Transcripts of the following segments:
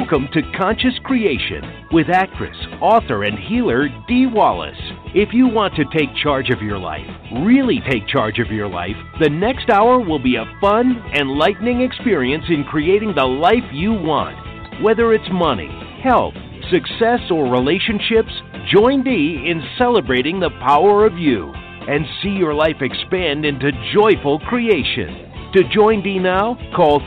Welcome to Conscious Creation with actress, author, and healer Dee Wallace. If you want to take charge of your life, really take charge of your life, the next hour will be a fun, enlightening experience in creating the life you want. Whether it's money, health, success, or relationships, join Dee in celebrating the power of you and see your life expand into joyful creation. To join Dee now, call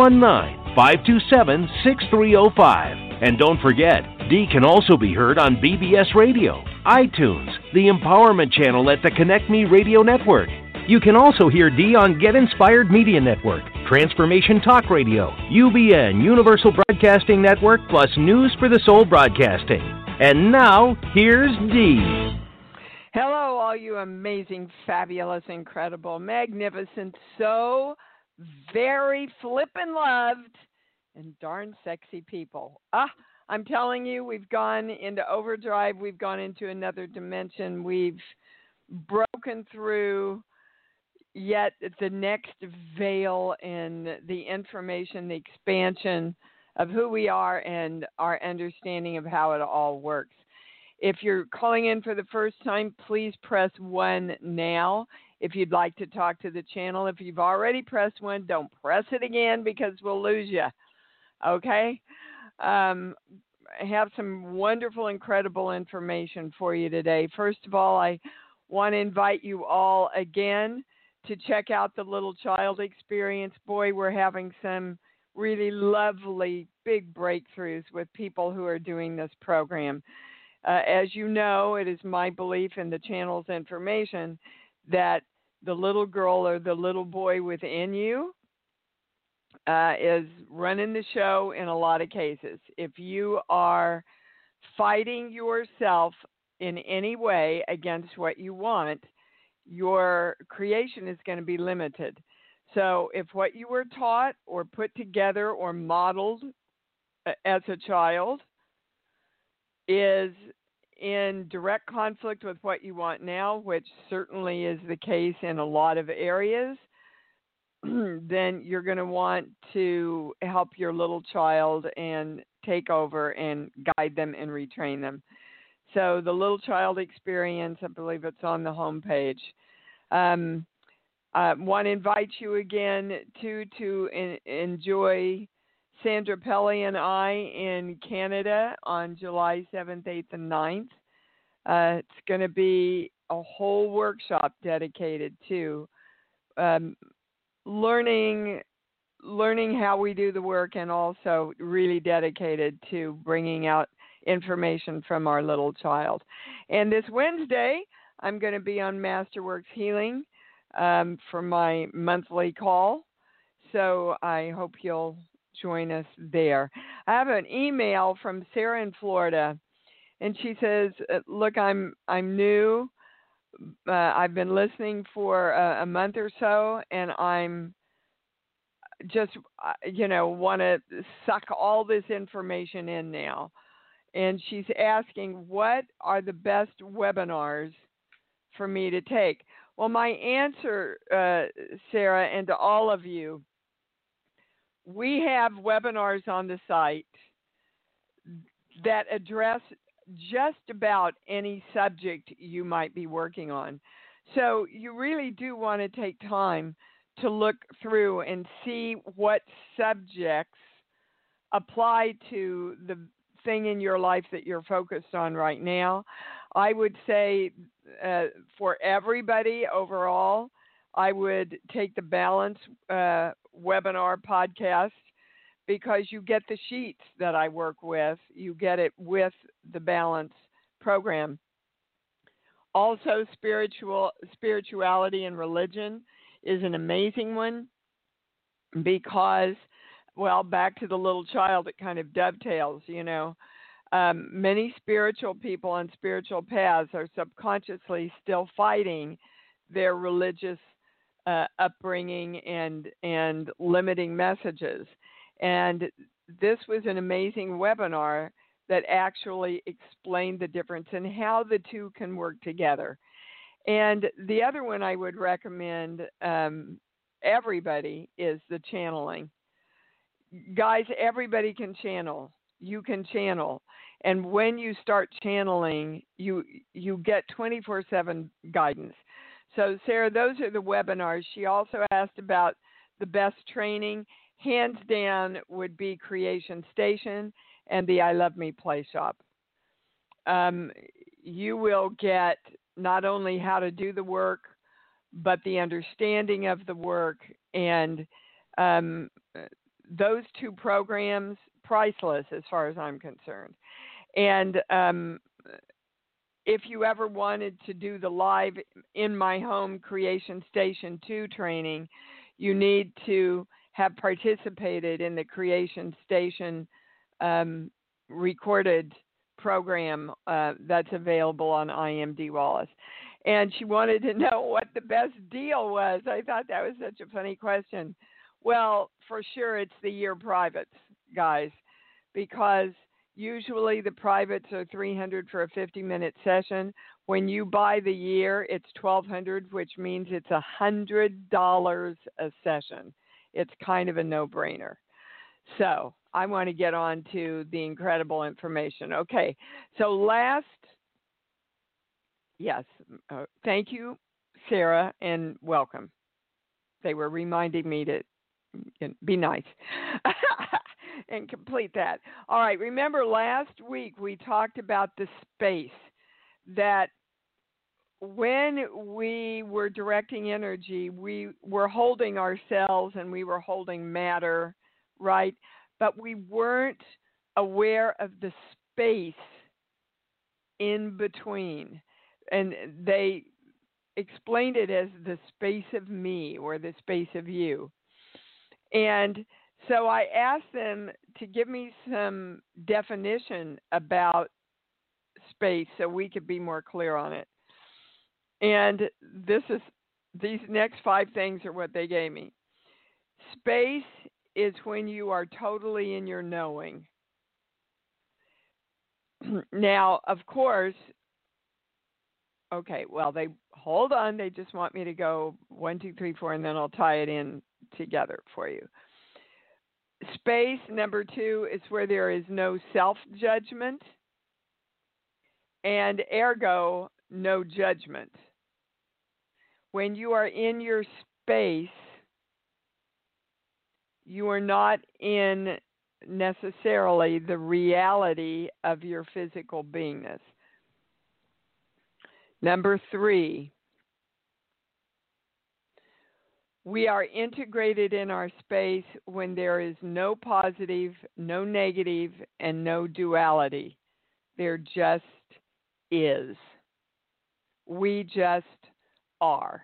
319-527-6305. And don't forget, Dee can also be heard on BBS Radio, iTunes, the Empowerment Channel at the Connect Me Radio Network. You can also hear Dee on Get Inspired Media Network, Transformation Talk Radio, UBN, Universal Broadcasting Network, plus News for the Soul Broadcasting. And now, here's Dee. Hello, all you amazing, fabulous, incredible, magnificent, so very flippin' loved, and darn sexy people. I'm telling you, we've gone into overdrive. We've gone into another dimension. We've broken through yet the next veil in the information, the expansion of who we are and our understanding of how it all works. If you're calling in for the first time, please press 1 now if you'd like to talk to the channel. If you've already pressed 1, don't press it again because we'll lose you. Okay? I have some wonderful, incredible information for you today. First of all, I want to invite you all again to check out the Little Child Experience. Boy, we're having some really lovely big breakthroughs with people who are doing this program. As you know, it is my belief in the channel's information that the little girl or the little boy within you is running the show in a lot of cases. If you are fighting yourself in any way against what you want, your creation is going to be limited. So if what you were taught or put together or modeled as a child is in direct conflict with what you want now, which certainly is the case in a lot of areas, then you're going to want to help your little child and take over and guide them and retrain them. So the Little Child Experience, I believe it's on the homepage. I want to invite you again to enjoy Sandra Pelly and I in Canada on July 7th, 8th, and 9th. It's going to be a whole workshop dedicated to learning how we do the work, and also really dedicated to bringing out information from our little child. And this Wednesday, I'm going to be on Masterworks Healing for my monthly call. So I hope you'll join us there. I have an email from Sarah in Florida, and she says, look, I'm new. I've been listening for a month or so, and I'm just, want to suck all this information in now. And she's asking, what are the best webinars for me to take? Well, my answer, Sarah, and to all of you, we have webinars on the site that address just about any subject you might be working on. So you really do want to take time to look through and see what subjects apply to the thing in your life that you're focused on right now. I would say for everybody overall, I would take the Balance webinar podcast, because you get the sheets that I work with. You get it with the Balance program. Also, spirituality and religion is an amazing one because, well, back to the little child, it kind of dovetails, Many spiritual people on spiritual paths are subconsciously still fighting their religious upbringing and limiting messages. And this was an amazing webinar that actually explained the difference and how the two can work together. And the other one I would recommend everybody is the channeling. Guys, everybody can channel. you can channel. And when you start channeling, you get 24/7 guidance. So, Sarah, those are the webinars. She also asked about the best training. Hands down would be Creation Station and the I Love Me Play Shop. You will get not only how to do the work, but the understanding of the work. And those two programs, priceless as far as I'm concerned. And if you ever wanted to do the live in my home Creation Station 2 training, you need to have participated in the Creation Station recorded program that's available on I Am Dee Wallace. And she wanted to know what the best deal was. I thought that was such a funny question. Well, for sure it's the year privates, guys, because usually the privates are $300 for a 50-minute session. When you buy the year, it's $1,200, which means it's $100 a session. It's kind of a no-brainer. So I want to get on to the incredible information. Okay, so thank you, Sarah, and welcome. They were reminding me to be nice and complete that. All right, remember last week we talked about the space that when we were directing energy, we were holding ourselves and we were holding matter, right? But we weren't aware of the space in between. And they explained it as the space of me or the space of you. And so I asked them to give me some definition about space so we could be more clear on it. And these next 5 things are what they gave me. Space is when you are totally in your knowing. Now, of course, okay, well, they just want me to go 1, 2, 3, 4, and then I'll tie it in together for you. Space, number 2, is where there is no self-judgment, and ergo, no judgment. When you are in your space, you are not in necessarily the reality of your physical beingness. Number 3, we are integrated in our space when there is no positive, no negative, and no duality. There just is. We just are.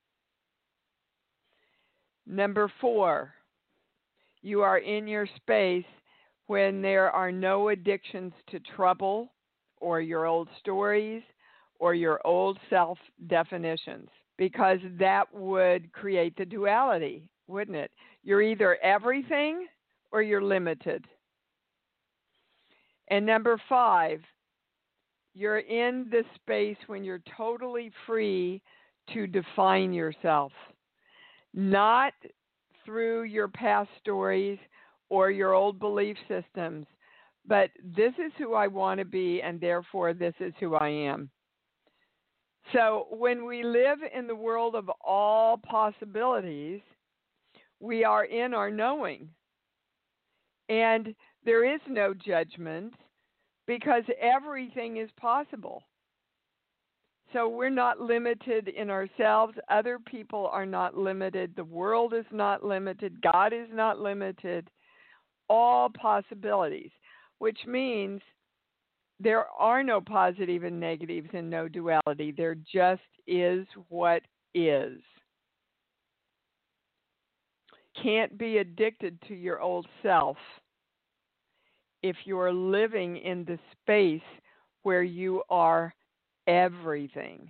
Number 4, you are in your space when there are no addictions to trouble or your old stories or your old self-definitions, because that would create the duality, wouldn't it? You're either everything or you're limited. And number 5, you're in the space when you're totally free to define yourself, not through your past stories or your old belief systems, but this is who I want to be, and therefore this is who I am. So when we live in the world of all possibilities, we are in our knowing. And there is no judgment because everything is possible. So we're not limited in ourselves. Other people are not limited. The world is not limited. God is not limited. All possibilities, which means there are no positive and negatives and no duality. There just is what is. Can't be addicted to your old self if you're living in the space where you are everything.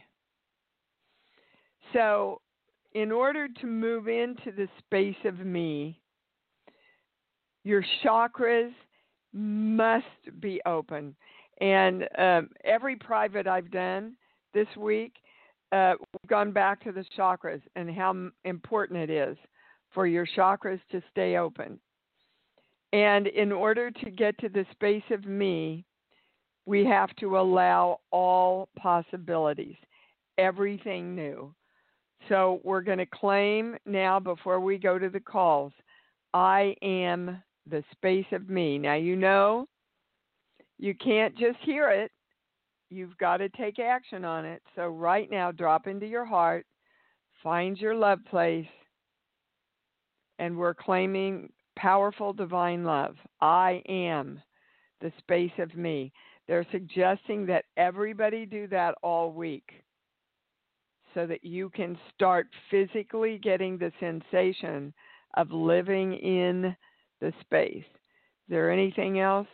So, in order to move into the space of me, your chakras must be open. And every private I've done this week, we've gone back to the chakras and how important it is for your chakras to stay open. And in order to get to the space of me, we have to allow all possibilities, everything new. So we're going to claim now before we go to the calls, I am the space of me. Now, you know, you can't just hear it. You've got to take action on it. So right now, drop into your heart, find your love place, and we're claiming powerful divine love. I am the space of me. They're suggesting that everybody do that all week so that you can start physically getting the sensation of living in the space. Is there anything else?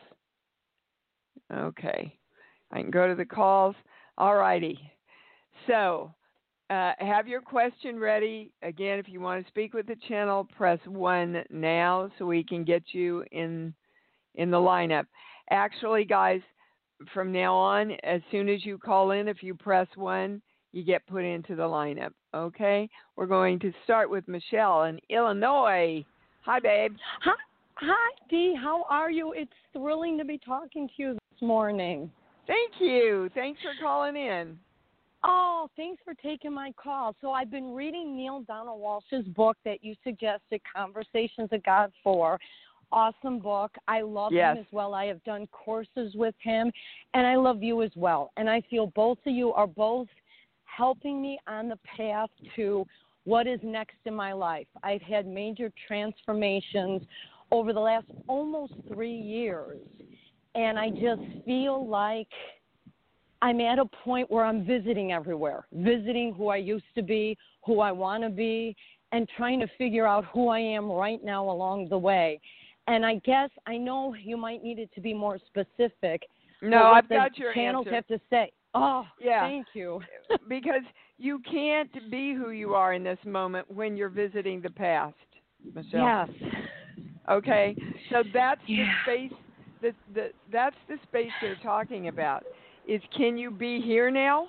Okay. I can go to the calls. All righty. So, have your question ready. Again, if you want to speak with the channel, press 1 now so we can get you in the lineup. Actually, guys, from now on, as soon as you call in, if you press 1, you get put into the lineup. Okay? We're going to start with Michelle in Illinois. Hi, babe. Hi, Dee. How are you? It's thrilling to be talking to you this morning. Thank you. Thanks for calling in. Oh, thanks for taking my call. So I've been reading Neil Donald Walsh's book that you suggested, Conversations of God 4. Awesome book. I love him as well. I have done courses with him, and I love you as well. And I feel both of you are both helping me on the path to what is next in my life. I've had major transformations over the last almost 3 years, and I just feel like I'm at a point where I'm visiting everywhere, visiting who I used to be, who I want to be, and trying to figure out who I am right now along the way. And I guess I know you might need it to be more specific. No, I've got your channels answer. Have to say. Oh, yeah. Thank you. Because you can't be who you are in this moment when you're visiting the past, Michelle. Yes. Okay, so that's the space. That's the space they're talking about. Is can you be here now?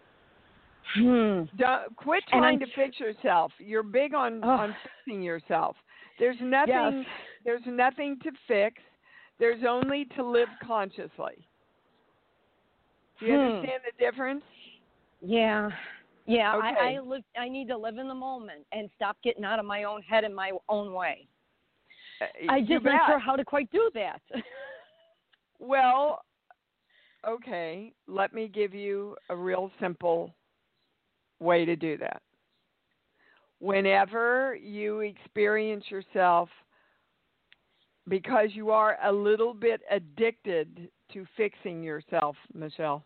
Quit trying to fix yourself. You're big on fixing yourself. There's nothing. Yes. There's nothing to fix. There's only to live consciously. Do you understand the difference? Yeah. Yeah. Okay. I need to live in the moment and stop getting out of my own head in my own way. I just not sure how to quite do that. Well, okay, let me give you a real simple way to do that. Whenever you experience yourself, because you are a little bit addicted to fixing yourself, Michelle.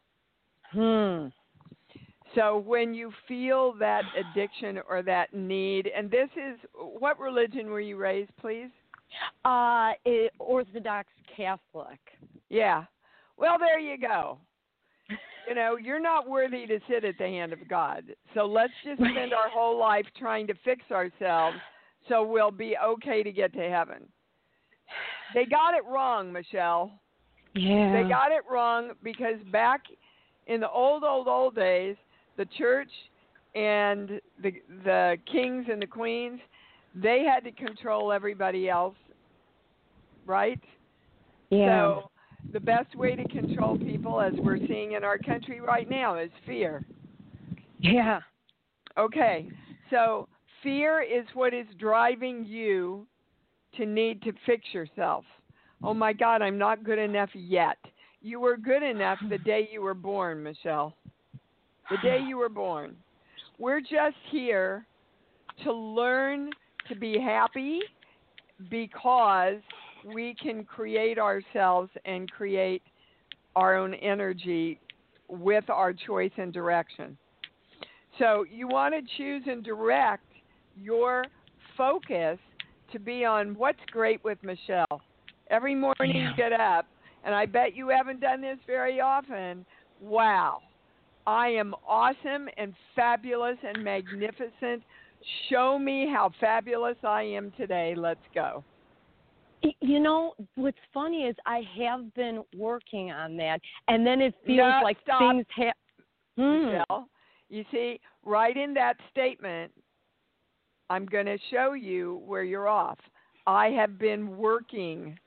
So when you feel that addiction or that need, and this is, what religion were you raised, please? Orthodox Catholic. Yeah. Well, there you go. You know, you're not worthy to sit at the hand of God. So let's just spend our whole life trying to fix ourselves so we'll be okay to get to heaven. They got it wrong, Michelle. Yeah. They got it wrong because back in the old days, the church and the kings and the queens, they had to control everybody else, right? Yeah. So the best way to control people, as we're seeing in our country right now, is fear. Yeah. Okay, so fear is what is driving you to need to fix yourself. Oh my God, I'm not good enough yet. You were good enough the day you were born, Michelle. The day you were born. We're just here to learn to be happy because we can create ourselves and create our own energy with our choice and direction. So you want to choose and direct your focus to be on what's great with Michelle. Every morning you get up, and I bet you haven't done this very often. Wow, I am awesome and fabulous and magnificent. Show me how fabulous I am today. Let's go. You know, what's funny is I have been working on that, and then it feels like things have... Michelle, you see, right in that statement, I'm going to show you where you're off. I have been working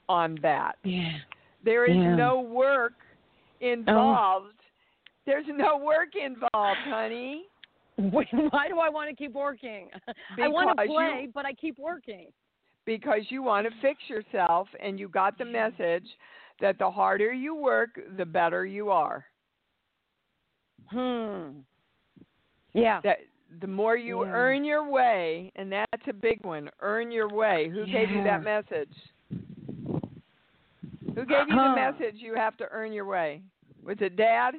on that. Yeah. There is no work involved. There's no work involved, honey. Why do I want to keep working? I want to play, but I keep working. Because you want to fix yourself, and you got the message that the harder you work, the better you are. Yeah. That the more you earn your way, and that's a big one, earn your way. Who gave you that message? Who gave you the message you have to earn your way? Was it Dad?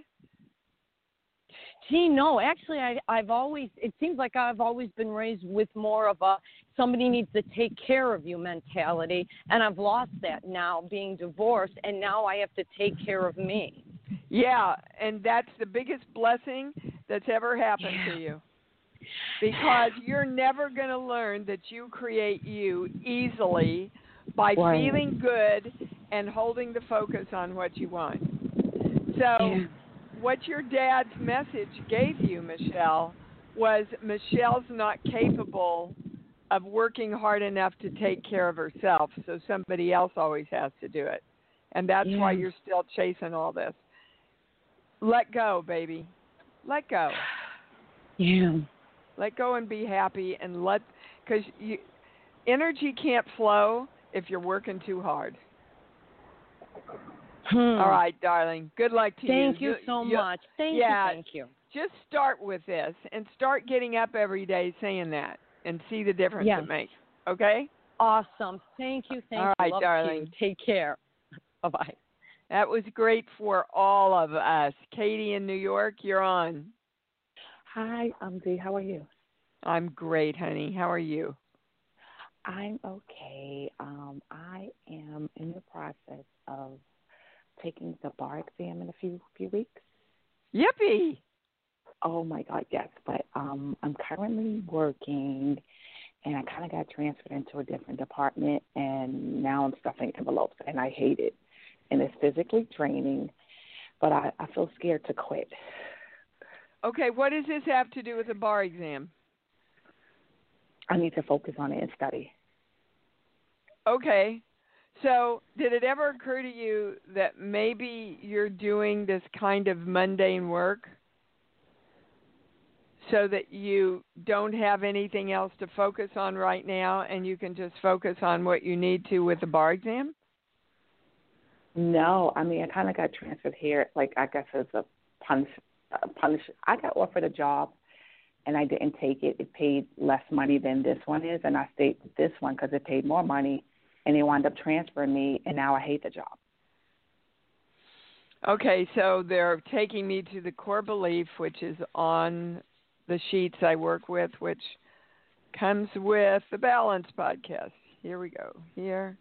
Gee, no. Actually, it seems like I've always been raised with more of a somebody needs to take care of you mentality, and I've lost that now being divorced, and now I have to take care of me. Yeah, and that's the biggest blessing that's ever happened to you. Because you're never going to learn that you create you easily by feeling good and holding the focus on what you want. So what your dad's message gave you, Michelle, was Michelle's not capable of working hard enough to take care of herself, so somebody else always has to do it. And that's why you're still chasing all this. Let go, baby. Let go. Yeah. Let go and be happy, and because energy can't flow if you're working too hard. All right, darling. Good luck to you. Thank you so much. Thank you. Just start with this and start getting up every day saying that and see the difference it makes. Okay? Awesome. Thank you. All right, Love darling. you. Take care. Bye-bye. That was great for all of us. Katie in New York, you're on. Hi, Dee. How are you? I'm great, honey. How are you? I'm okay. I am in the process of taking the bar exam in a few weeks. Yippee! Oh my God, yes. But I'm currently working, and I kind of got transferred into a different department, and now I'm stuffing envelopes, and I hate it. And it's physically draining, but I feel scared to quit. Okay, what does this have to do with the bar exam? I need to focus on it and study. Okay. So did it ever occur to you that maybe you're doing this kind of mundane work so that you don't have anything else to focus on right now and you can just focus on what you need to with the bar exam? No, I mean, I kind of got transferred here, like I guess as a punish. I got offered a job, and I didn't take it. It paid less money than this one is, and I stayed with this one because it paid more money, and they wound up transferring me, and now I hate the job. Okay, so they're taking me to the core belief, which is on the sheets I work with, which comes with the Balance podcast. Here we go. Here.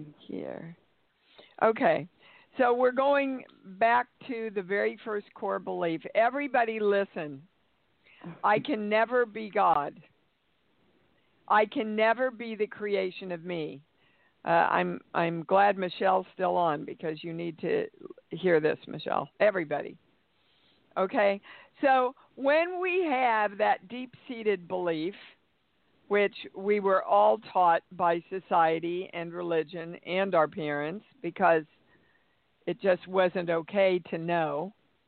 Okay. So we're going back to the very first core belief. Everybody listen. I can never be God. I can never be the creation of me. I'm glad Michelle's still on because you need to hear this, Michelle. Everybody. Okay? So when we have that deep-seated belief, which we were all taught by society and religion and our parents because it just wasn't okay to know.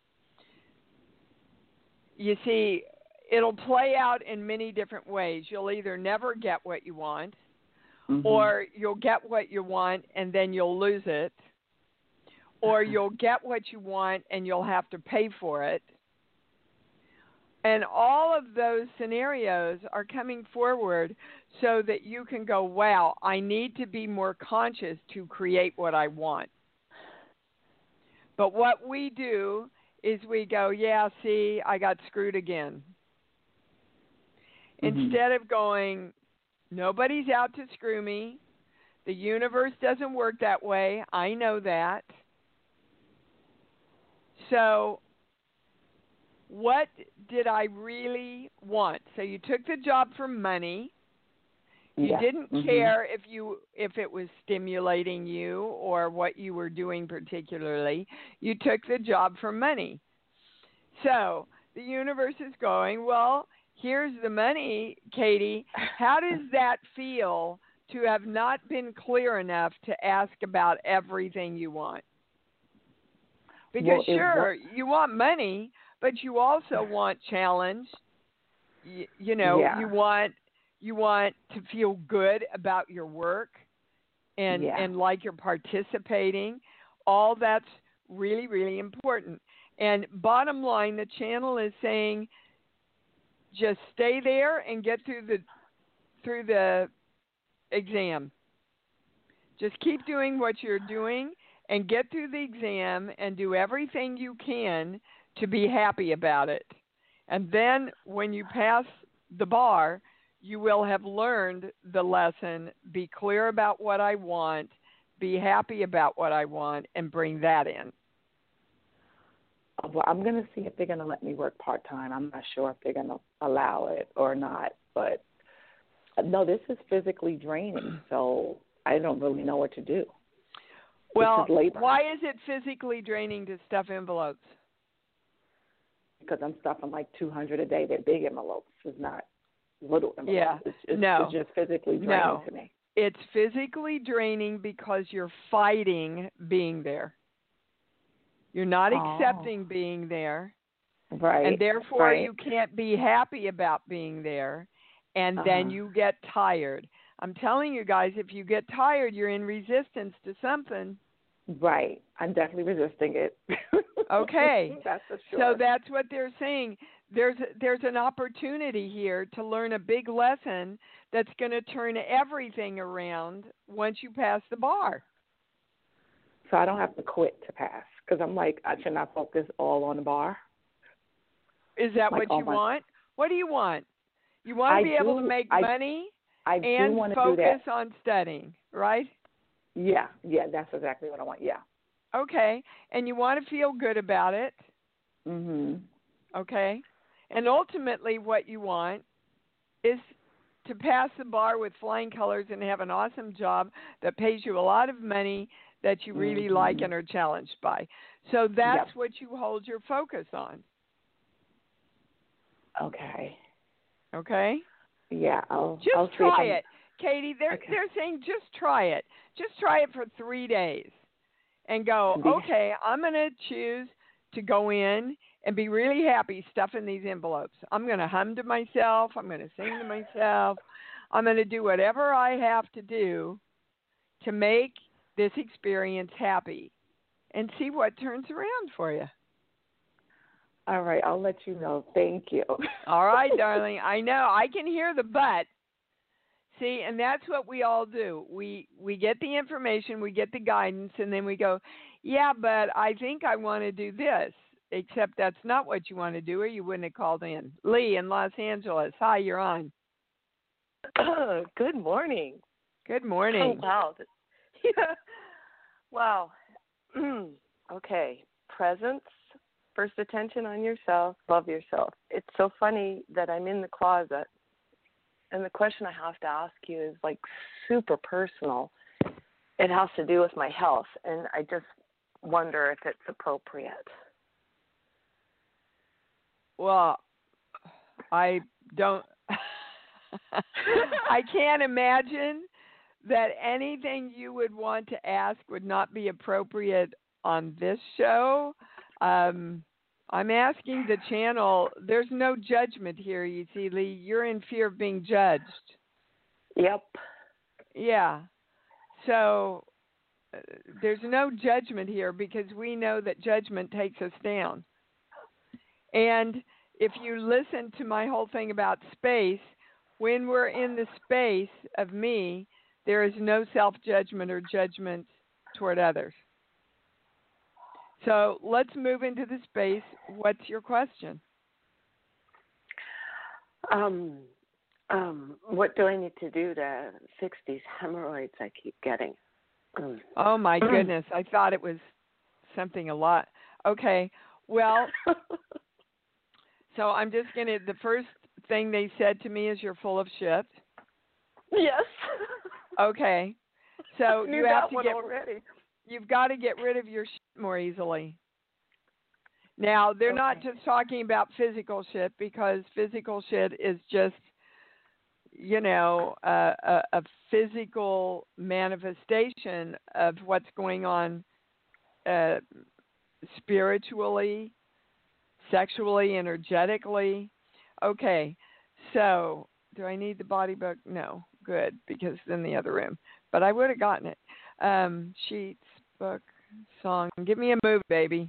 You see, it'll play out in many different ways. You'll either never get what you want, or you'll get what you want and then you'll lose it, or you'll get what you want and you'll have to pay for it. And all of those scenarios are coming forward so that you can go, wow, I need to be more conscious to create what I want. But what we do is we go, yeah, see, I got screwed again. Instead of going, nobody's out to screw me. The universe doesn't work that way. I know that. So what did I really want? So you took the job for money. You didn't care if it was stimulating you or what you were doing particularly. You took the job for money. So the universe is going, well, here's the money, Katie. How does that feel to have not been clear enough to ask about everything you want. Because you want money, but you also want challenge. You want to feel good about your work and like you're participating. All that's really, really important. And bottom line, the channel is saying just stay there and get through the exam. Just keep doing what you're doing and get through the exam and do everything you can to be happy about it. And then when you pass the bar, you will have learned the lesson, be clear about what I want, be happy about what I want, and bring that in. Well, I'm going to see if they're going to let me work part-time. I'm not sure if they're going to allow it or not. But, no, this is physically draining, so I don't really know what to do. Well, why is it physically draining to stuff envelopes? Because I'm stuffing like 200 a day. They're big envelopes. It's not little envelopes. Yeah. It's just physically draining to me. It's physically draining because you're fighting being there. You're not accepting being there. Right. And therefore you can't be happy about being there. And then you get tired. I'm telling you guys, if you get tired, you're in resistance to something. Right. I'm definitely resisting it. Okay. That's for sure. So that's what they're saying. There's an opportunity here to learn a big lesson that's going to turn everything around once you pass the bar. So I don't have to quit to pass because I'm like, I should not focus all on the bar. Is that what you want? What do you want? You want to be able to make money and focus on studying, right? Yeah, that's exactly what I want, yeah. Okay, and you want to feel good about it. Mhm. Okay, and ultimately what you want is to pass the bar with flying colors and have an awesome job that pays you a lot of money that you really like and are challenged by. So that's what you hold your focus on. Okay. Okay? Yeah, I'll try it. Katie, they're saying just try it. Just try it for 3 days and go, okay, I'm going to choose to go in and be really happy stuffing these envelopes. I'm going to hum to myself. I'm going to sing to myself. I'm going to do whatever I have to do to make this experience happy and see what turns around for you. All right, I'll let you know. Thank you. All right, darling. I know. I can hear the but. See, and that's what we all do. We get the information, we get the guidance, and then we go, yeah, but I think I want to do this, except that's not what you want to do or you wouldn't have called in. Lee in Los Angeles. Hi, you're on. Good morning. Good morning. Oh, wow. Wow. Okay. Presence. First, attention on yourself. Love yourself. It's so funny that I'm in the closet, and the question I have to ask you is like super personal. It has to do with my health, and I just wonder if it's appropriate. Well, I don't. I can't imagine that anything you would want to ask would not be appropriate on this show. I'm asking the channel. There's no judgment here, you see, Lee. You're in fear of being judged. Yep. Yeah. So there's no judgment here because we know that judgment takes us down. And if you listen to my whole thing about space, when we're in the space of me, there is no self-judgment or judgment toward others. So let's move into the space. What's your question? What do I need to do to fix these hemorrhoids I keep getting? Oh, my goodness. I thought it was something a lot. Okay. Well, so I'm just going to, the first thing they said to me is you're full of shit. Yes. Okay. So you have to already. You've got to get rid of your shit more easily. Now, they're not just talking about physical shit because physical shit is just, a physical manifestation of what's going on spiritually, sexually, energetically. Okay, so do I need the body book? No, good, because it's in the other room. But I would have gotten it. Sheets, book, song. Give me a movie, baby.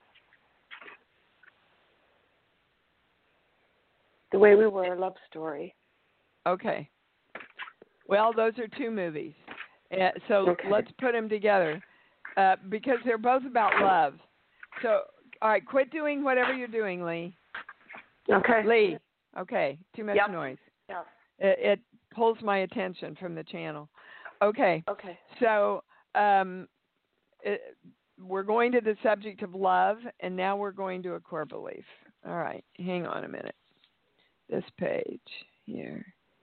The Way We Were, Love Story. Okay. Well, those are two movies. So okay. Let's put them together because they're both about love. So, all right, quit doing whatever you're doing, Lee. Okay. Lee. Okay. Too much noise. Yeah. It pulls my attention from the channel. Okay. Okay. So we're going to the subject of love, and now we're going to a core belief. All right. Hang on a minute. This page here.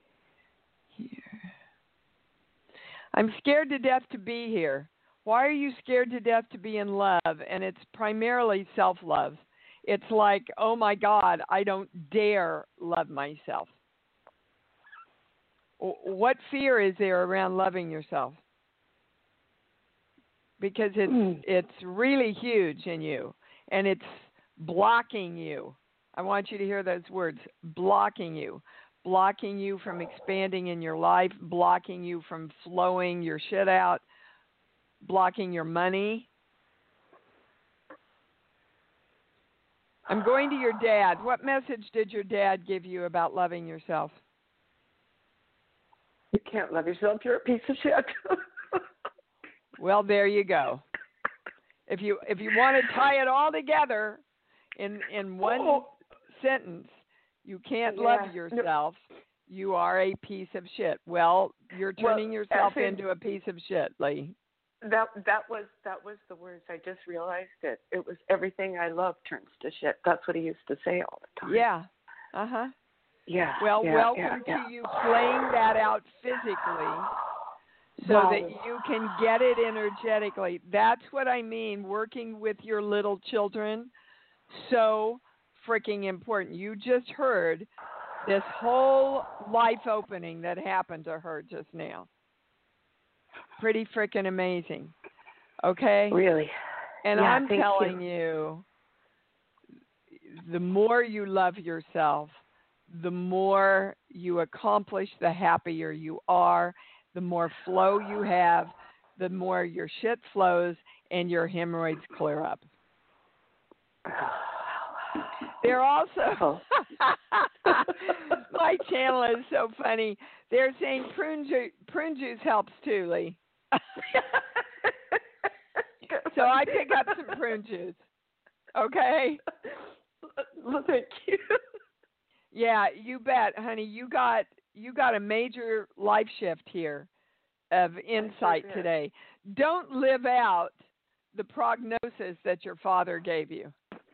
I'm scared to death to be here. Why are you scared to death to be in love? And it's primarily self-love. It's like, oh my God, I don't dare love myself. What fear is there around loving yourself? Because it's really huge in you, and it's blocking you. I want you to hear those words, blocking you from expanding in your life, blocking you from flowing your shit out, blocking your money. I'm going to your dad. What message did your dad give you about loving yourself? You can't love yourself. You're a piece of shit. Well, there you go. If you want to tie it all together in one sentence, you can't love yourself. You are a piece of shit. Well, you're turning yourself into a piece of shit, Lee. That was the words. I just realized it. It was everything I love turns to shit. That's what he used to say all the time. Yeah. Uh-huh. Yeah. Well, welcome to you playing that out physically so that you can get it energetically. That's what I mean, working with your little children. So freaking important. You just heard this whole life opening that happened to her just now. Pretty freaking amazing. Okay? Really? And I'm telling you, the more you love yourself, the more you accomplish, the happier you are, the more flow you have, the more your shit flows and your hemorrhoids clear up. They're also, my channel is so funny. They're saying prune juice helps too, Lee. So I pick up some prune juice. Okay? Well, thank you. Yeah, you bet, honey. You got a major life shift here of insight today. Don't live out the prognosis that your father gave you.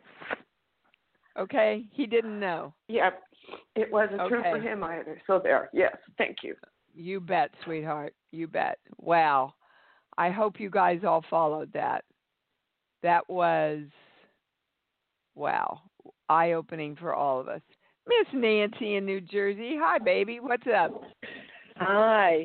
Okay? He didn't know. Yeah, it wasn't true for him either. So there. Yes, thank you. You bet, sweetheart. You bet. Wow. I hope you guys all followed that. That was, wow, eye-opening for all of us. Miss Nancy in New Jersey. Hi, baby. What's up? Hi.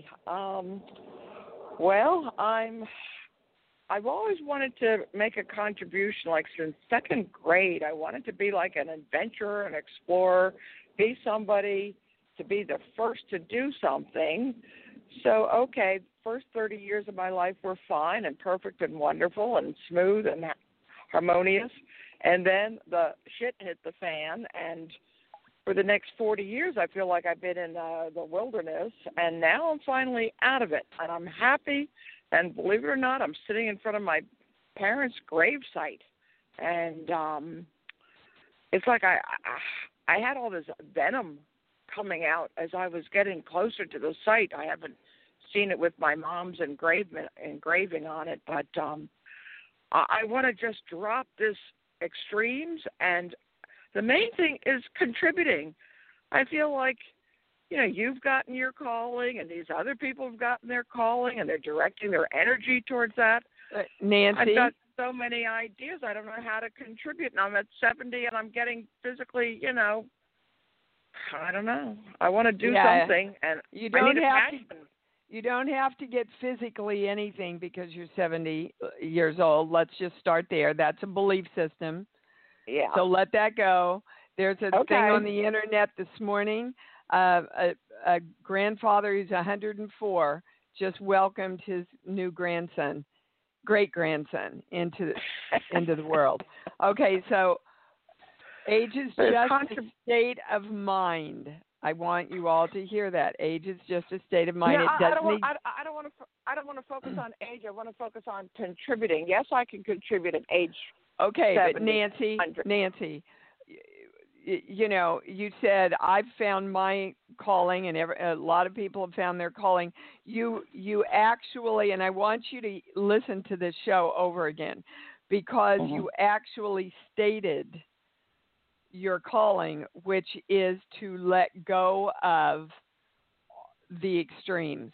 Well, I've always wanted to make a contribution. Like since second grade, I wanted to be like an adventurer, an explorer, be somebody to be the first to do something. So, okay, first 30 years of my life were fine and perfect and wonderful and smooth and harmonious. And then the shit hit the fan, and for the next 40 years, I feel like I've been in the wilderness, and now I'm finally out of it, and I'm happy. And believe it or not, I'm sitting in front of my parents' gravesite, and it's like I had all this venom coming out as I was getting closer to the site. I haven't seen it with my mom's engraving on it, but I want to just drop this extremes, and the main thing is contributing. I feel like, you've gotten your calling, and these other people have gotten their calling, and they're directing their energy towards that. Nancy? I've got so many ideas. I don't know how to contribute, and I'm at 70, and I'm getting physically, I don't know. I want to do something, and you I don't need a have passion. You don't have to get physically anything because you're 70 years old. Let's just start there. That's a belief system. Yeah. So let that go. There's a thing on the internet this morning. A grandfather who's 104 just welcomed his new grandson, great-grandson, into the world. Okay, so age is just a state of mind. I want you all to hear that. Age is just a state of mind. Yeah, I don't want to focus on age. I want to focus on contributing. Yes, I can contribute at age. Okay, 70, but Nancy, you know, you said I've found my calling, and a lot of people have found their calling. You actually, and I want you to listen to this show over again, because you actually stated your calling, which is to let go of the extremes.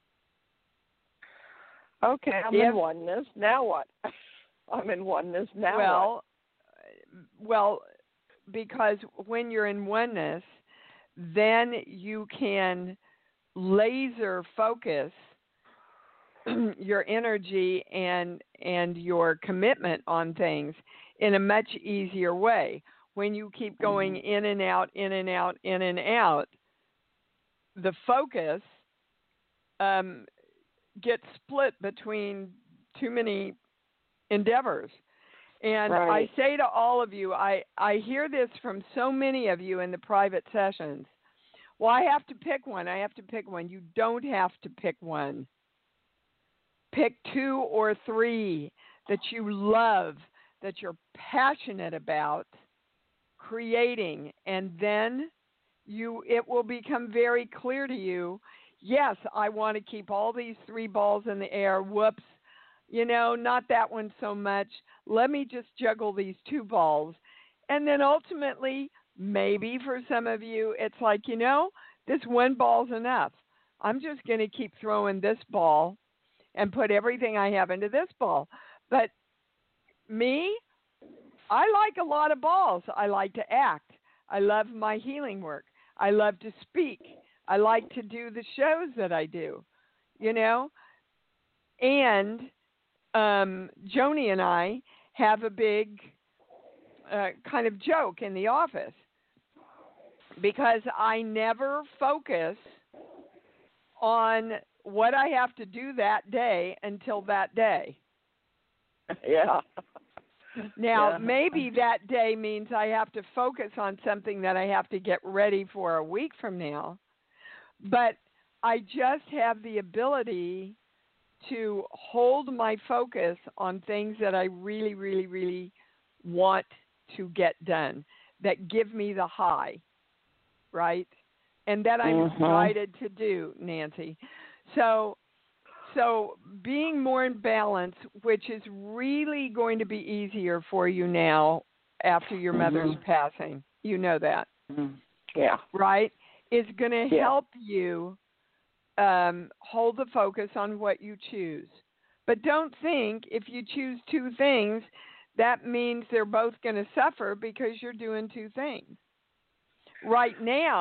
Okay, I'm in oneness. Now what? I'm in oneness. Now what? Well, because when you're in oneness, then you can laser focus your energy and your commitment on things in a much easier way. When you keep going in and out, in and out, in and out, the focus gets split between too many endeavors. And I say to all of you, I hear this from so many of you in the private sessions. Well, I have to pick one. I have to pick one. You don't have to pick one. Pick 2 or 3 that you love, that you're passionate about creating, and then it will become very clear to you, yes, I want to keep all these 3 balls in the air. Whoops. You know, not that one so much. Let me just juggle these 2 balls. And then ultimately, maybe for some of you, it's like, you know, this 1 ball's enough. I'm just going to keep throwing this ball and put everything I have into this ball. But me, I like a lot of balls. I like to act. I love my healing work. I love to speak. I like to do the shows that I do, you know. And Joni and I have a big kind of joke in the office, because I never focus on what I have to do that day until that day. Yeah. Now, maybe that day means I have to focus on something that I have to get ready for a week from now. But I just have the ability to hold my focus on things that I really, really, really want to get done, that give me the high, right? And that I'm excited to do, Nancy. So being more in balance, which is really going to be easier for you now after your mother's passing, you know that. Yeah. Right? Is going to help you hold the focus on what you choose. But don't think if you choose 2 things, that means they're both going to suffer because you're doing 2 things. Right now,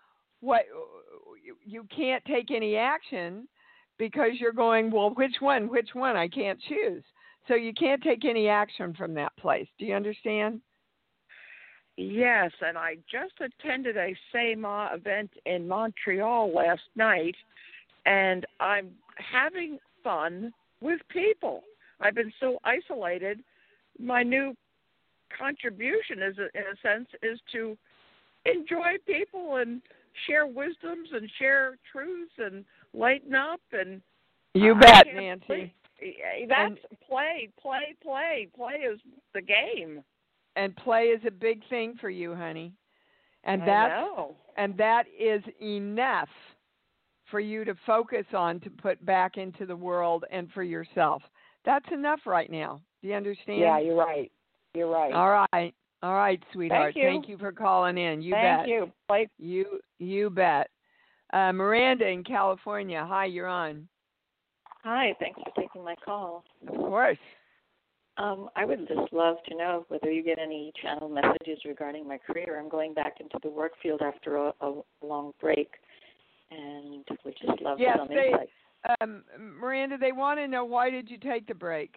you can't take any action because you're going, well, which one? I can't choose. So you can't take any action from that place. Do you understand? Yes, and I just attended a SEMA event in Montreal last night, and I'm having fun with people. I've been so isolated. My new contribution, in a sense, is to enjoy people and share wisdoms and share truths and lighten up. And you bet, Nancy. That's play. Play is the game. And play is a big thing for you, honey. And I know. And that is enough for you to focus on, to put back into the world and for yourself. That's enough right now. Do you understand? Yeah, you're right. All right, sweetheart. Thank you for calling in. You bet. Thank you. Play. You bet. Miranda in California. Hi, you're on. Hi, thanks for taking my call. Of course. I would just love to know whether you get any channel messages regarding my career. I'm going back into the work field after a long break, and would just love some insight. Miranda, they want to know, why did you take the break?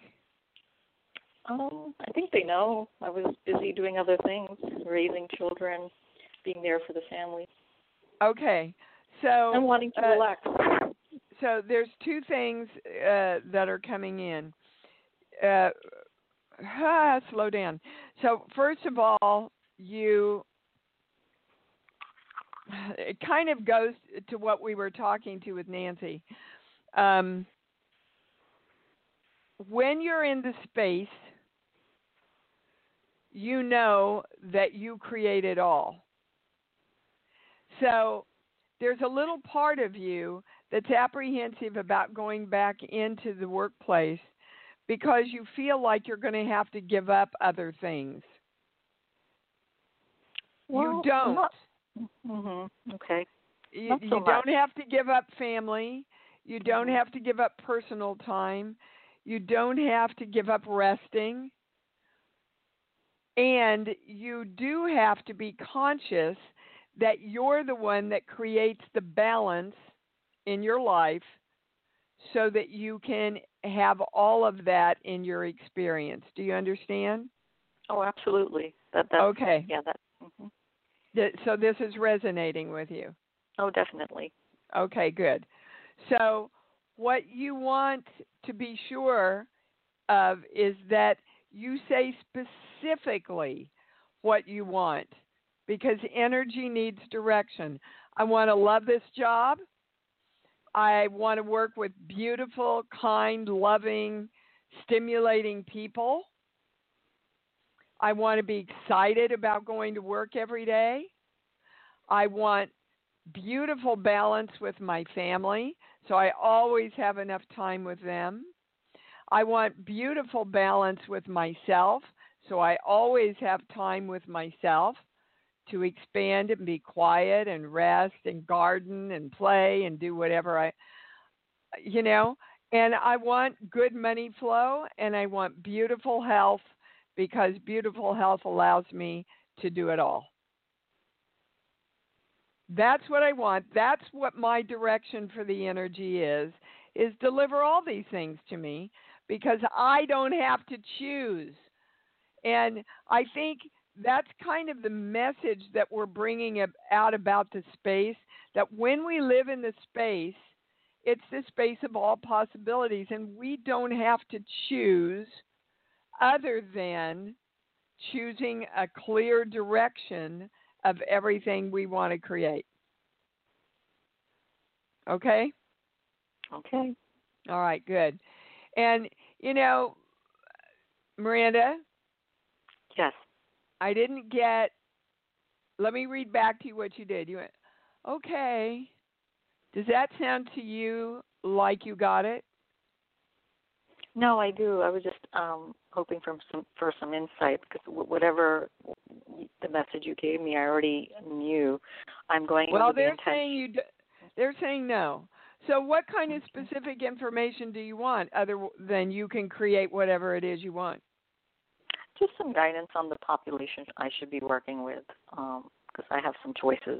I think they know. I was busy doing other things, raising children, being there for the family. Okay. So I'm wanting to relax. So there's two things that are coming in. Slow down. So first of all, it kind of goes to what we were talking to with Nancy. When you're in the space, you know that you create it all. So there's a little part of you that's apprehensive about going back into the workplace because you feel like you're going to have to give up other things. Well, you don't. Okay. You don't have to give up family. You don't have to give up personal time. You don't have to give up resting. And you do have to be conscious that you're the one that creates the balance in your life so that you can have all of that in your experience. Do you understand? Oh, absolutely. That's, okay. Yeah, So this is resonating with you? Oh, definitely. Okay, good. So what you want to be sure of is that you say specifically what you want, because energy needs direction. I want to love this job. I want to work with beautiful, kind, loving, stimulating people. I want to be excited about going to work every day. I want beautiful balance with my family, so I always have enough time with them. I want beautiful balance with myself, so I always have time with myself to expand and be quiet and rest and garden and play and do whatever and I want good money flow, and I want beautiful health, because beautiful health allows me to do it all. That's what I want. That's what my direction for the energy is deliver all these things to me, because I don't have to choose. And I think that's kind of the message that we're bringing out about the space, that when we live in the space, it's the space of all possibilities, and we don't have to choose other than choosing a clear direction of everything we want to create. Okay? Okay. All right, good. And, Miranda? Yes. I didn't get, let me read back to you what you did. You went, okay. Does that sound to you like you got it? No, I do. I was just hoping for some insight, because whatever the message you gave me, I already knew. I'm going. Well, they're saying no. So, what kind of specific information do you want, other than you can create whatever it is you want? Just some guidance on the population I should be working with, because I have some choices.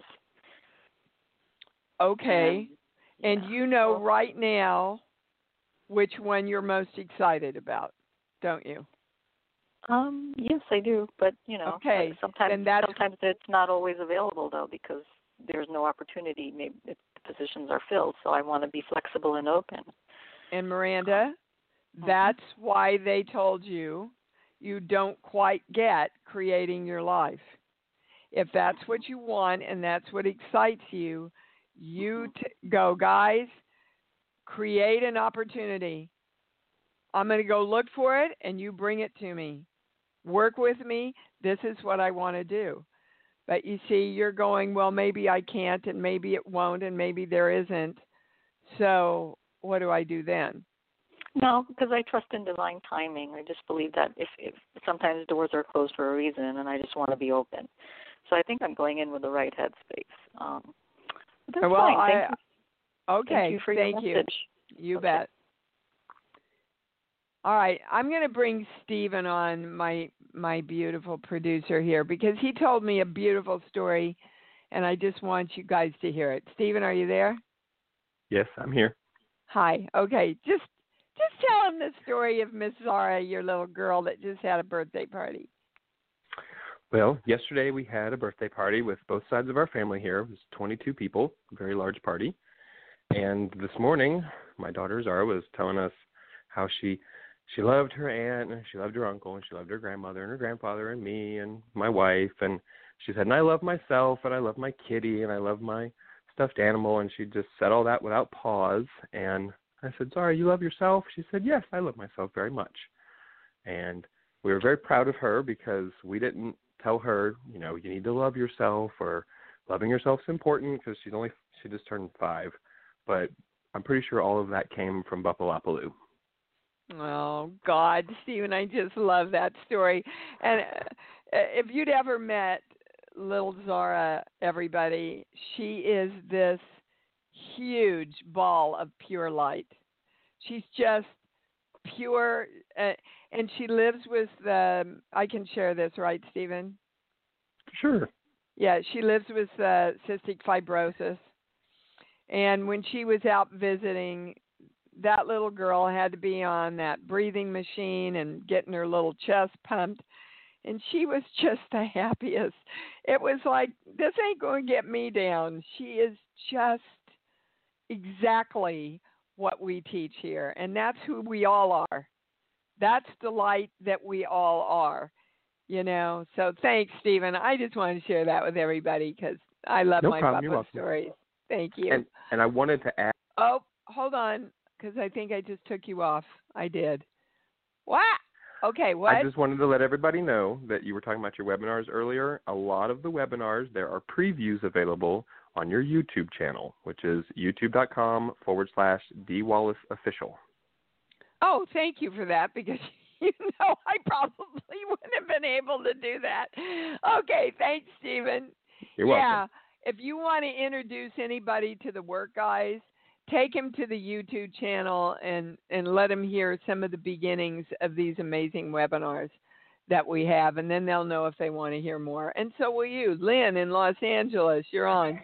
Okay, and you know right now which one you're most excited about, don't you? Yes, I do, but okay. Sometimes it's not always available though, because there's no opportunity. Maybe the positions are filled, so I want to be flexible and open. And Miranda, that's why they told you don't quite get creating your life. If that's what you want and that's what excites you, go, guys, create an opportunity. I'm going to go look for it, and you bring it to me. Work with me. This is what I want to do. But you see, you're going, well, maybe I can't, and maybe it won't, and maybe there isn't. So what do I do then? No, because I trust in divine timing. I just believe that if sometimes doors are closed for a reason, and I just want to be open. So I think I'm going in with the right headspace. That's fine. Okay. Thank you for your message. You bet. All right, I'm going to bring Stephen on, my beautiful producer here, because he told me a beautiful story, and I just want you guys to hear it. Stephen, are you there? Yes, I'm here. Hi. Okay, just tell him the story of Miss Zara, your little girl that just had a birthday party. Well, yesterday we had a birthday party with both sides of our family here. It was 22 people, a very large party. And this morning, my daughter Zara was telling us how she loved her aunt, and she loved her uncle, and she loved her grandmother and her grandfather and me and my wife. And she said, and I love myself, and I love my kitty, and I love my stuffed animal. And she just said all that without pause. And I said, Zara, you love yourself? She said, yes, I love myself very much. And we were very proud of her because we didn't tell her, you need to love yourself, or loving yourself is important, because she just turned 5. But I'm pretty sure all of that came from Buffalopaloo. Oh, God, Stephen, I just love that story. And if you'd ever met little Zara, everybody, she is this huge ball of pure light. She's just pure, and she lives with I can share this, right, Stephen? Sure. Yeah, she lives with cystic fibrosis. And when she was out visiting, that little girl had to be on that breathing machine and getting her little chest pumped. And she was just the happiest. It was like, this ain't going to get me down. She is just exactly what we teach here. And that's who we all are. That's the light that we all are, So thanks, Stephen. I just wanted to share that with everybody because I love my Papa stories. Thank you. And I wanted to add. Oh, hold on, because I think I just took you off. I did. What? Okay, what? I just wanted to let everybody know that you were talking about your webinars earlier. A lot of the webinars, there are previews available on your YouTube channel, which is youtube.com/DWallaceOfficial. Oh, thank you for that, because I probably wouldn't have been able to do that. Okay, thanks, Stephen. You're welcome. Yeah, if you want to introduce anybody to the work, guys, take him to the YouTube channel and let him hear some of the beginnings of these amazing webinars that we have, and then they'll know if they want to hear more. And so will you. Lynn in Los Angeles, you're on.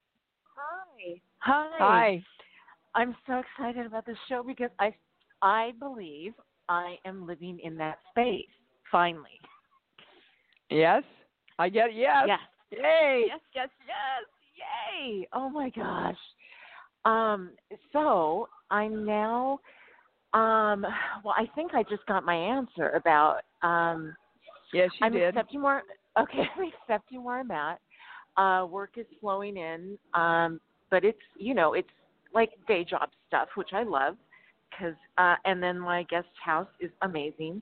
Hi. I'm so excited about this show because I believe I am living in that space, finally. Yes? I get yes. Yes. Yay. Yes. Yay. Oh, my gosh. So I'm now, I think I just got my answer about, yes, you I'm did. accepting where I'm at. Work is flowing in, but it's, it's like day job stuff, which I love, because, and then my guest house is amazing.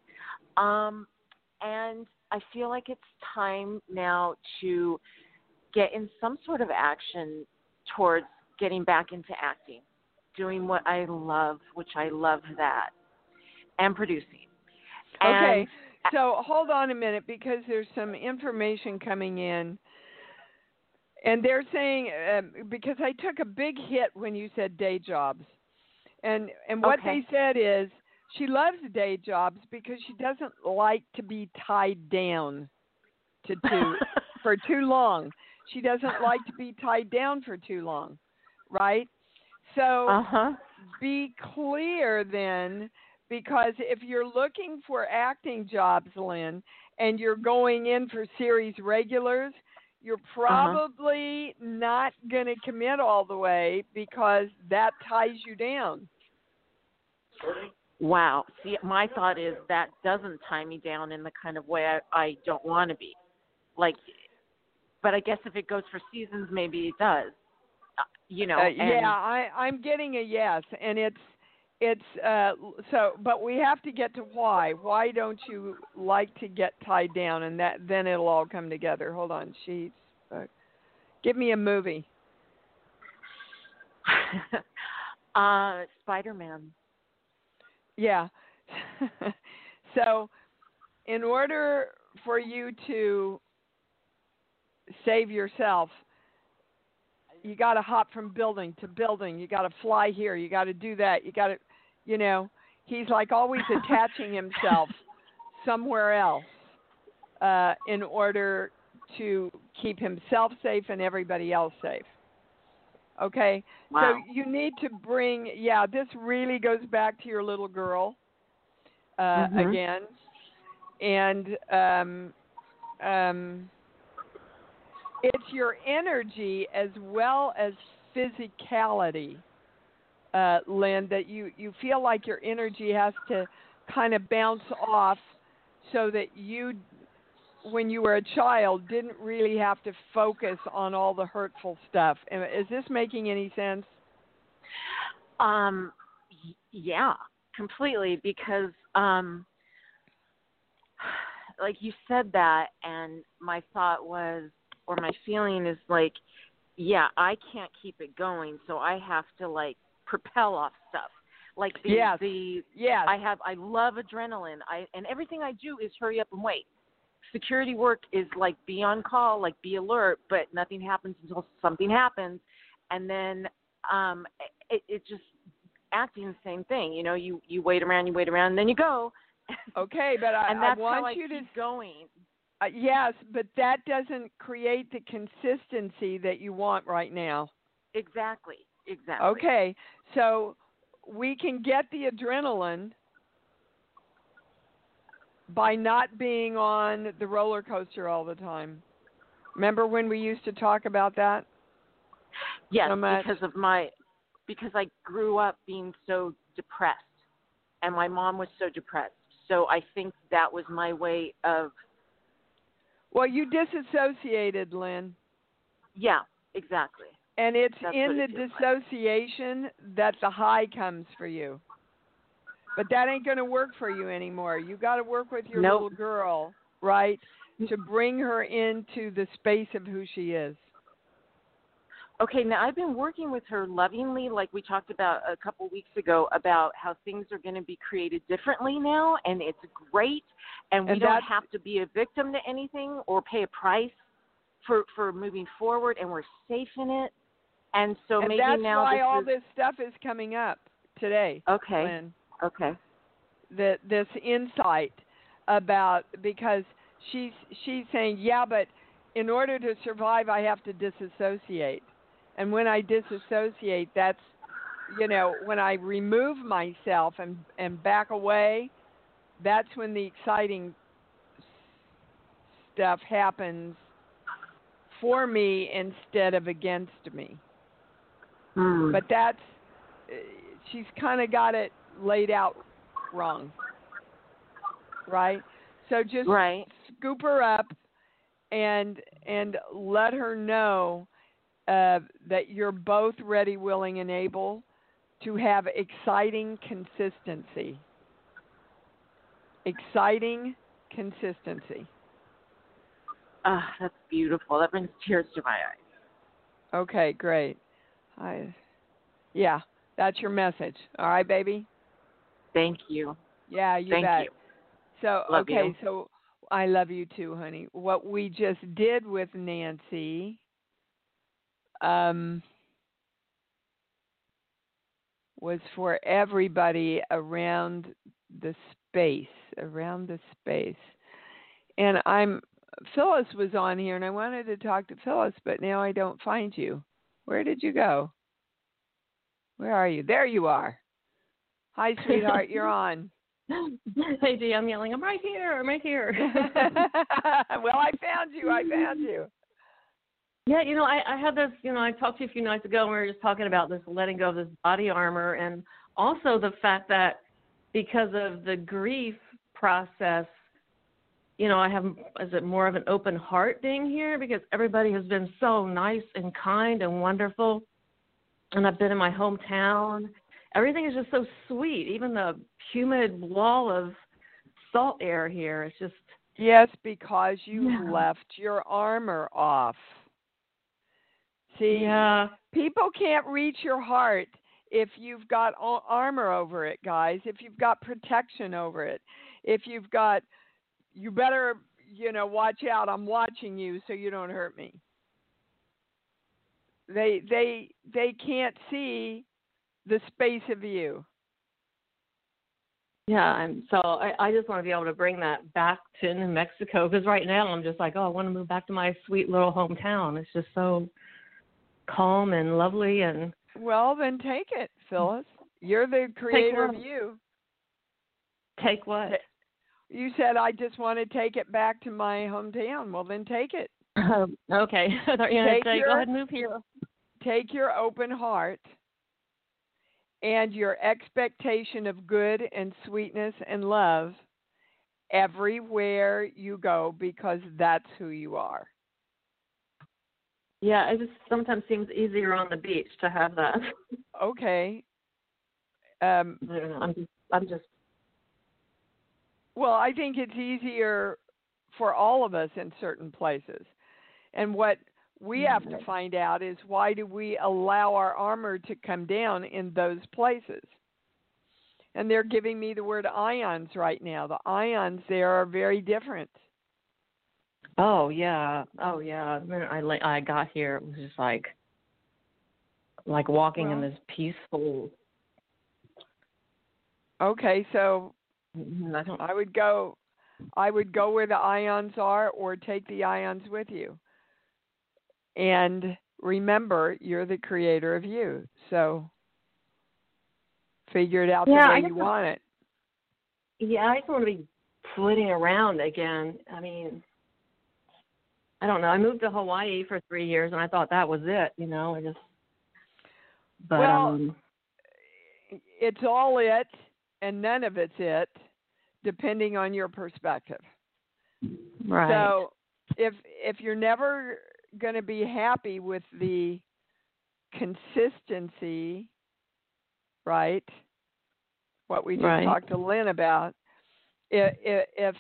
And I feel like it's time now to get in some sort of action towards getting back into acting, doing what I love, which I love that, and producing. Okay, so hold on a minute, because there's some information coming in. And they're saying, because I took a big hit when you said day jobs. And what they said is she loves day jobs because she doesn't like to be tied down for too long. She doesn't like to be tied down for too long, right? So be clear then, because if you're looking for acting jobs, Lynn, and you're going in for series regulars, you're probably not going to commit all the way, because that ties you down. Wow. See, my thought is that doesn't tie me down in the kind of way I don't want to be. But I guess if it goes for seasons, maybe it does. I'm getting a yes, and it's so. But we have to get to why. Why don't you like to get tied down, and then it'll all come together. Hold on, sheets. Give me a movie. Spider-Man. Yeah. So, in order for you to save yourself, you got to hop from building to building. You got to fly here. You got to do that. You got to, he's like always attaching himself somewhere else in order to keep himself safe and everybody else safe. Okay? Wow. So you need to bring, this really goes back to your little girl again. And it's your energy as well as physicality, Lynn, that you feel like your energy has to kind of bounce off so that you, when you were a child, didn't really have to focus on all the hurtful stuff. Is this making any sense? Yeah, completely, because like you said that, and my thought was, or my feeling is like, yeah, I can't keep it going, so I have to like propel off stuff. Like I love adrenaline. And everything I do is hurry up and wait. Security work is like be on call, like be alert, but nothing happens until something happens. And then it just acting the same thing. You know, you wait around, and then you go. Okay, but and that's I want how you keep to going. Yes, but that doesn't create the consistency that you want right now. Exactly. Okay, so we can get the adrenaline by not being on the roller coaster all the time. Remember when we used to talk about that? Yes, So because I grew up being so depressed, and my mom was so depressed. So I think that was my way of... Well, you disassociated, Lynn. Yeah, exactly. And that's in the dissociation that the high comes for you. But that ain't going to work for you anymore. You got to work with your little girl, right, to bring her into the space of who she is. Okay, now I've been working with her lovingly, like we talked about a couple weeks ago, about how things are going to be created differently now, and it's great, and we don't have to be a victim to anything or pay a price for moving forward, and we're safe in it. And so maybe that's now why all this stuff is coming up today. Okay. Lynn. Okay. This insight about, because she's saying, yeah, but in order to survive, I have to disassociate. And when I disassociate, that's, when I remove myself and back away, that's when the exciting stuff happens for me instead of against me. But she's kind of got it laid out wrong, right? So just scoop her up and let her know that you're both ready, willing, and able to have exciting consistency. Exciting consistency. That's beautiful. That brings tears to my eyes. Okay, great. That's your message. All right, baby? Thank you. Yeah, you bet. Thank you. So, love you. So I love you too, honey. What we just did with Nancy was for everybody around the space. And Phyllis was on here, and I wanted to talk to Phyllis, but now I don't find you. Where did you go? Where are you? There you are. Hi, sweetheart. You're on. Hey, Dee, I'm yelling. I'm right here. Well, I found you. Yeah, I had this, I talked to you a few nights ago, and we were just talking about this letting go of this body armor, and also the fact that because of the grief process, I have, is it more of an open heart being here, because everybody has been so nice and kind and wonderful, and I've been in my hometown. Everything is just so sweet, even the humid wall of salt air here. It's just... Yes, because you left your armor off. See, people can't reach your heart if you've got armor over it, guys, if you've got protection over it, if you've got, you better, watch out, I'm watching you so you don't hurt me. They can't see the space of you. Yeah, I just want to be able to bring that back to New Mexico, because right now I'm just like, I want to move back to my sweet little hometown. It's just so calm and lovely. And well, then take it, Phyllis. You're the creator of you. Take what? You said I just want to take it back to my hometown. Well, then take it. Okay. I thought you were going to say, go ahead and move here. Take your open heart and your expectation of good and sweetness and love everywhere you go, because that's who you are. Yeah, it just sometimes seems easier on the beach to have that. Okay. I don't know. I'm just. Well, I think it's easier for all of us in certain places. And what we have to find out is, why do we allow our armor to come down in those places? And they're giving me the word ions right now. The ions there are very different. Oh yeah. The minute I got here, it was just like walking in this peaceful. Okay, so I would go where the ions are, or take the ions with you. And remember, you're the creator of you. So figure it out the way you want it. Yeah, I just want to be flitting around again. I mean, I don't know. I moved to Hawaii for 3 years, and I thought that was it. It's all it, and none of it's it, depending on your perspective. Right. So if you're never going to be happy with the consistency, right? What we just talked to Lynn about. If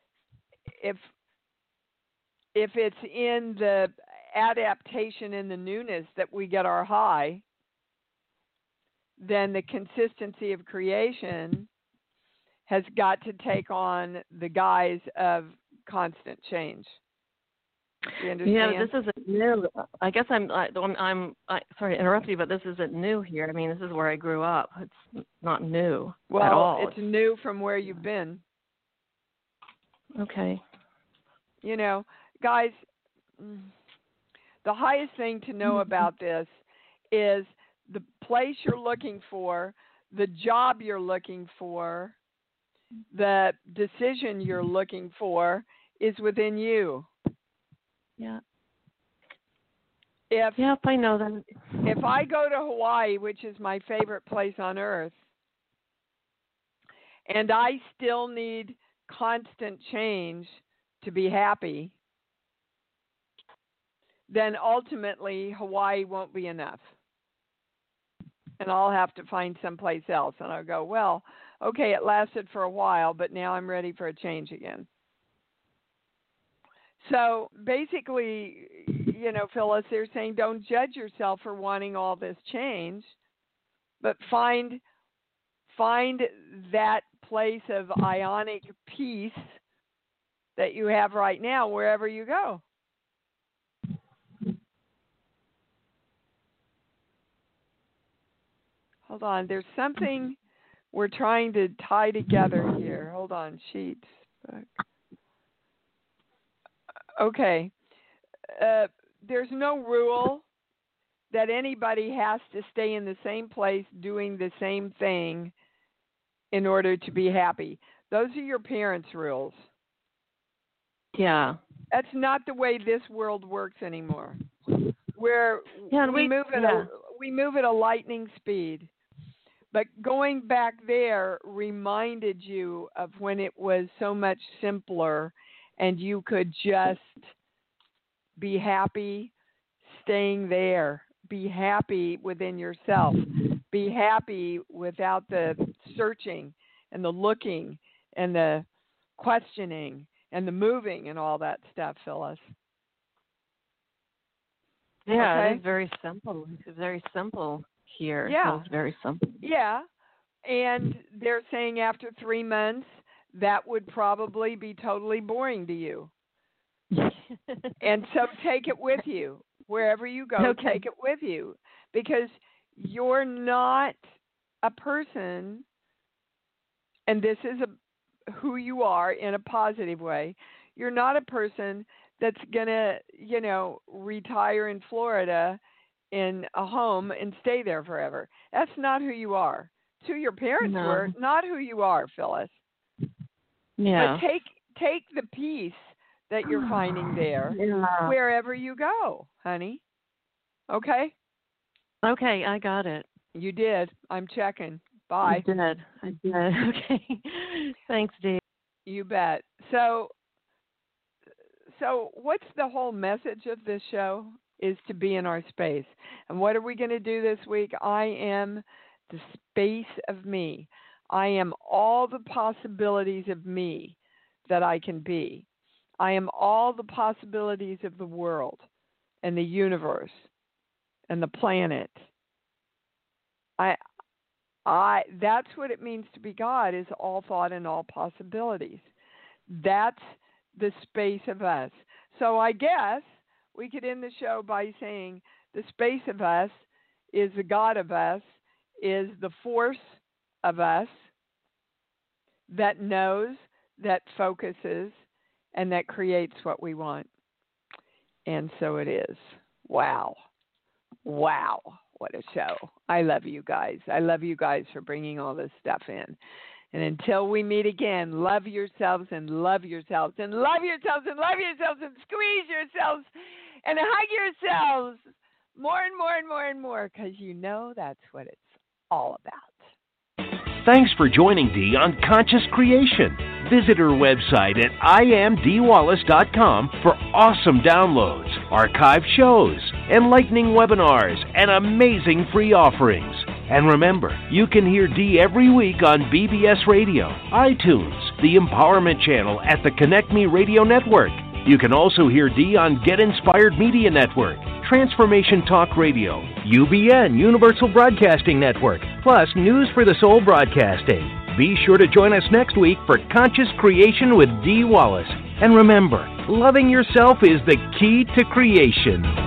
it's in the adaptation and the newness that we get our high, then the consistency of creation has got to take on the guise of constant change. You understand? Yeah, this isn't new. I guess I'm sorry to interrupt you, but this isn't new here. I mean, this is where I grew up. It's not new at all. Well, it's new from where you've been. Okay. Guys, the highest thing to know about this is the place you're looking for, the job you're looking for, the decision you're looking for is within you. Yeah. If I know that. If I go to Hawaii, which is my favorite place on earth, and I still need constant change to be happy, then ultimately Hawaii won't be enough. And I'll have to find someplace else. And I'll go, well, okay, it lasted for a while, but now I'm ready for a change again. So basically, Phyllis, they're saying don't judge yourself for wanting all this change, but find that place of ionic peace that you have right now wherever you go. Hold on, there's something we're trying to tie together here. Hold on, sheets. Okay. There's no rule that anybody has to stay in the same place doing the same thing in order to be happy. Those are your parents' rules. Yeah. That's not the way this world works anymore. We move at a lightning speed. But going back there reminded you of when it was so much simpler and you could just be happy staying there. Be happy within yourself. Be happy without the searching and the looking and the questioning and the moving and all that stuff, Phyllis. Yeah, okay? It is very simple. It's very simple here. Yeah. It's very simple. Yeah. And they're saying after 3 months, that would probably be totally boring to you. And so take it with you. Wherever you go, take it with you. Because you're not a person and this is who you are in a positive way, you're not a person that's going to, retire in Florida in a home and stay there forever. That's not who you are. It's who your parents were, not who you are, Phyllis. Yeah. But take the peace that you're finding there wherever you go, honey. Okay? Okay, I got it. You did. I'm checking. Bye. I did. Okay. Thanks, Dee. You bet. So what's the whole message of this show is to be in our space. And what are we going to do this week? I am the space of me. I am all the possibilities of me that I can be. I am all the possibilities of the world and the universe and the planet. That's what it means to be God, is all thought and all possibilities. That's the space of us. So I guess we could end the show by saying the space of us is the God of us, is the force of us that knows, that focuses, and that creates what we want. And so it is. Wow. What a show. I love you guys. I love you guys for bringing all this stuff in. And until we meet again, love yourselves and love yourselves and love yourselves and love yourselves and squeeze yourselves and hug yourselves more and more and more and more, because that's what it's all about. Thanks for joining Dee on Conscious Creation. Visit her website at IamDeeWallace.com for awesome downloads, archived shows, enlightening webinars, and amazing free offerings. And remember, you can hear Dee every week on BBS Radio, iTunes, the Empowerment Channel at the Connect Me Radio Network. You can also hear Dee on Get Inspired Media Network, Transformation Talk Radio, UBN, Universal Broadcasting Network, plus News for the Soul Broadcasting. Be sure to join us next week for Conscious Creation with Dee Wallace. And remember, loving yourself is the key to creation.